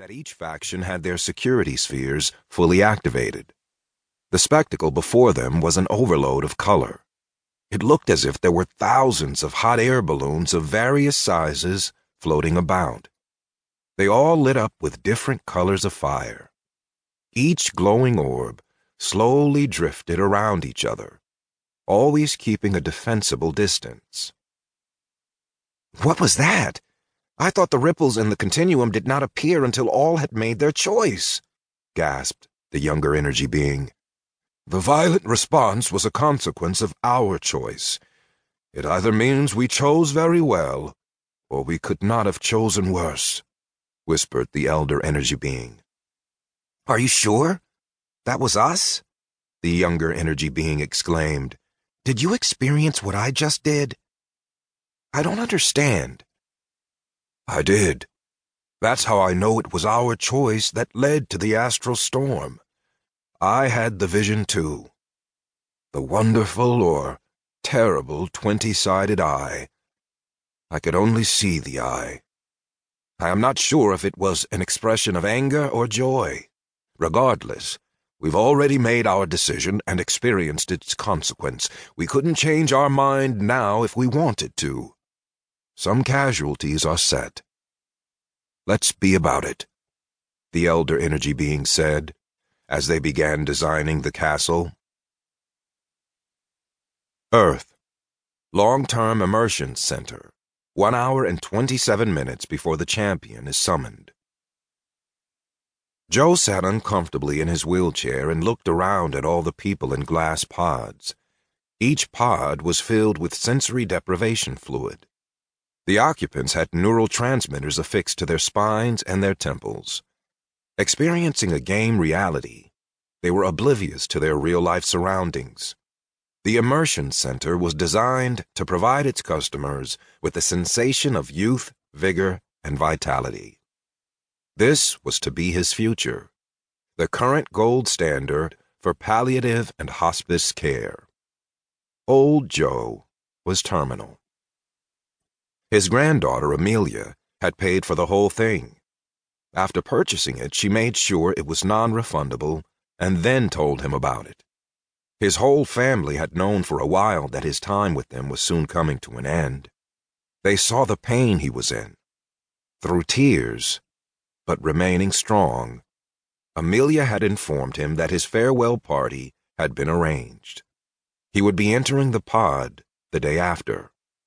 that each faction had their security spheres fully activated. The spectacle before them was an overload of color. It looked as if there were thousands of hot air balloons of various sizes floating about. They all lit up with different colors of fire. Each glowing orb slowly drifted around each other, always keeping a defensible distance. What was that? I thought the ripples in the continuum did not appear until all had made their choice, gasped the younger energy being. The violent response was a consequence of our choice. It either means we chose very well, or we could not have chosen worse, whispered the elder energy being. Are you sure? That was us? The younger energy being exclaimed. Did you experience what I just did? I don't understand. I did. That's how I know it was our choice that led to the astral storm. I had the vision too. The wonderful or terrible 20-sided eye. I could only see the eye. I am not sure if it was an expression of anger or joy. Regardless, we've already made our decision and experienced its consequence. We couldn't change our mind now if we wanted to. Some casualties are set. Let's be about it, the elder energy being said, as they began designing the castle. Earth. Long-term immersion center. 1 hour and 27 minutes before the champion is summoned. Joe sat uncomfortably in his wheelchair and looked around at all the people in glass pods. Each pod was filled with sensory deprivation fluid. The occupants had neural transmitters affixed to their spines and their temples. Experiencing a game reality, they were oblivious to their real-life surroundings. The Immersion Center was designed to provide its customers with the sensation of youth, vigor, and vitality. This was to be his future, the current gold standard for palliative and hospice care. Old Joe was terminal. His granddaughter, Amelia, had paid for the whole thing. After purchasing it, she made sure it was non-refundable and then told him about it. His whole family had known for a while that his time with them was soon coming to an end. They saw the pain he was in. Through tears, but remaining strong, Amelia had informed him that his farewell party had been arranged. He would be entering the pod the day after.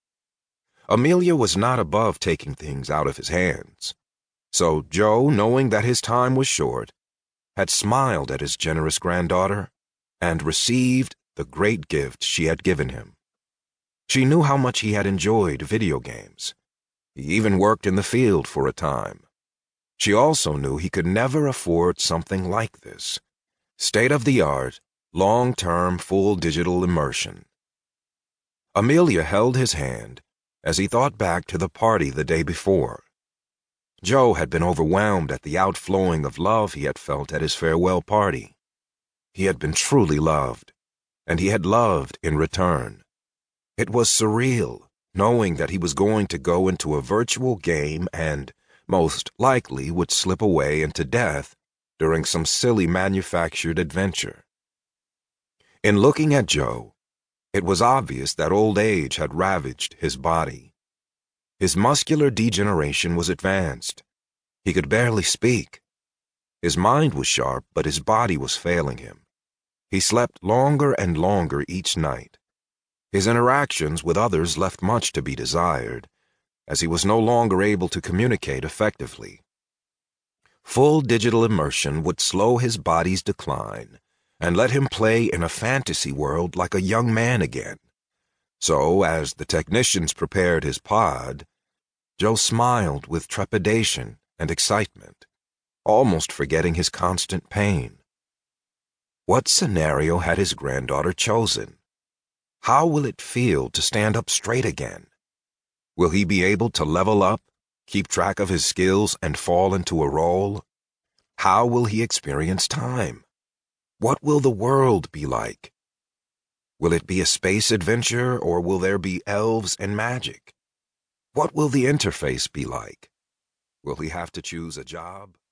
Amelia was not above taking things out of his hands, so Joe, knowing that his time was short, had smiled at his generous granddaughter and received the great gift she had given him. She knew how much he had enjoyed video games. He even worked in the field for a time. She also knew he could never afford something like this. State-of-the-art, long-term, full digital immersion. Amelia held his hand as he thought back to the party the day before. Joe had been overwhelmed at the outflowing of love he had felt at his farewell party. He had been truly loved, and he had loved in return. It was surreal, knowing that he was going to go into a virtual game and, most likely, would slip away into death during some silly manufactured adventure. In looking at Joe, it was obvious that old age had ravaged his body. His muscular degeneration was advanced. He could barely speak. His mind was sharp, but his body was failing him. He slept longer and longer each night. His interactions with others left much to be desired, as he was no longer able to communicate effectively. Full digital immersion would slow his body's decline and let him play in a fantasy world like a young man again. So, as the technicians prepared his pod, Joe smiled with trepidation and excitement, almost forgetting his constant pain. What scenario had his granddaughter chosen? How will it feel to stand up straight again? Will he be able to level up, keep track of his skills, and fall into a role? How will he experience time? What will the world be like? Will it be a space adventure, or will there be elves and magic? What will the interface be like? Will he have to choose a job?